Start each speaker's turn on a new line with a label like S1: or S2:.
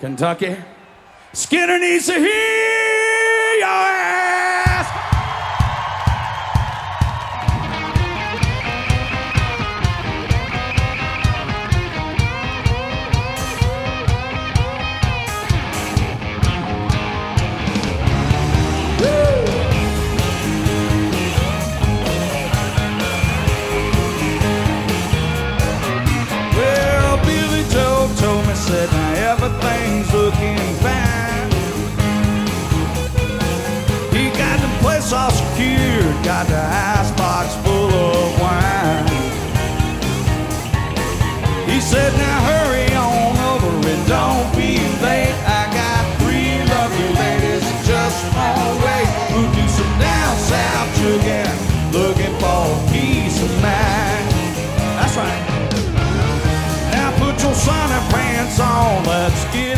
S1: Kentucky. Skinner needs to hear your ass. Well, Billy Joe told me, said, now everything's looking fine. He got the place all secured, got the house